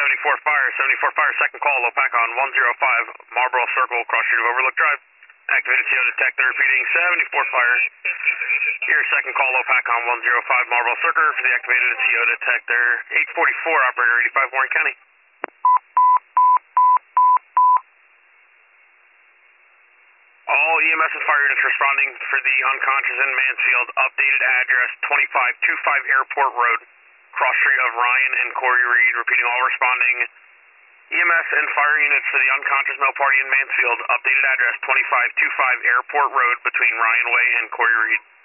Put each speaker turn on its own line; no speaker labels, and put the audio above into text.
74 Fire, 74 Fire, second call, low pack on 105 Marlboro Circle, cross street of Overlook Drive. Activated CO detector, repeating 74 Fire. Here, second call, low pack on 105 Marlboro Circle for the activated CO detector. 844, operator 85 Warren County. All EMS and fire units responding for the unconscious in Mansfield. Updated address 2525 Airport Road, cross street of Ryan and Corey Reed. Repeating, all responding EMS and fire units for the unconscious male party in Mansfield. Updated address 2525 Airport Road between Ryan Way and Corey Reed.